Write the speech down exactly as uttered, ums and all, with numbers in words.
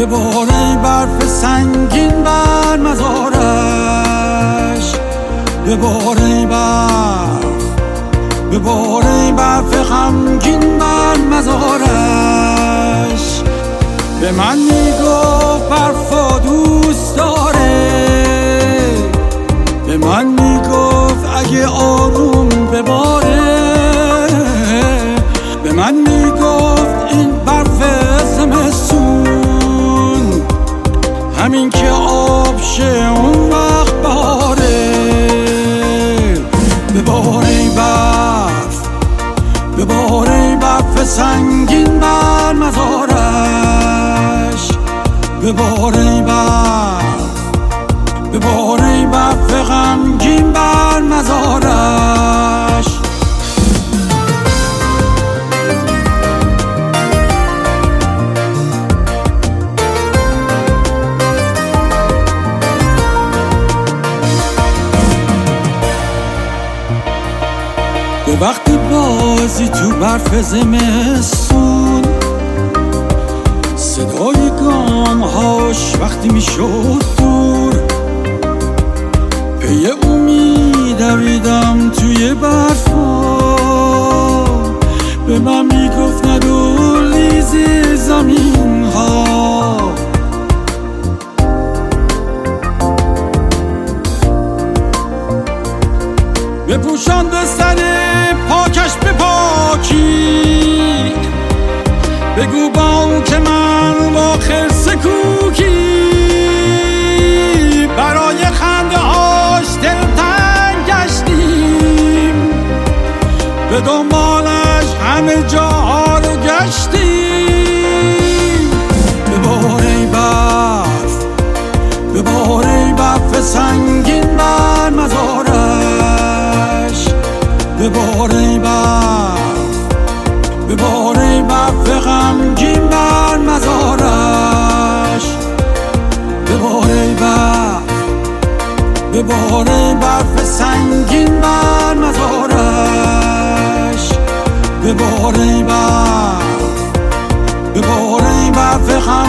ببار ای برف سنگین بر مزارش، ببار ای برف، ببار ای برف غمگین بر مزارش. به من میگفت برفا دوست داره، به من میگفت اگه آروم بباره، به من میگفت این برف زمستون همین که آب شه اون وقت باره. ببار ای برف، ببار ای برف سنگین بر مزارش، ببار ای برف، ببار ای برف غمگین بر مزارش. به وقت بازی تو برف زمستون، صدای گامهاش وقتی میشد دور، پی او میدویدم توی برفا، به من میگفت ندور لیز زمین ها. بپوشان به سر پاکش به پاکی، بگو با اون که من با خرس کوکی برای خنده هاش دلتنگ گشتیم، به دنبالش همه جاها رو گشتیم. ببار ای برف، ببار ای برف سنگین بر مزارش، ببار ای برف، ببار ای برف غمگین بر مزارش، ببار ای برف، ببار ای برف سنگین بر مزارش، ببار ای برف، ببار ای برف غمگین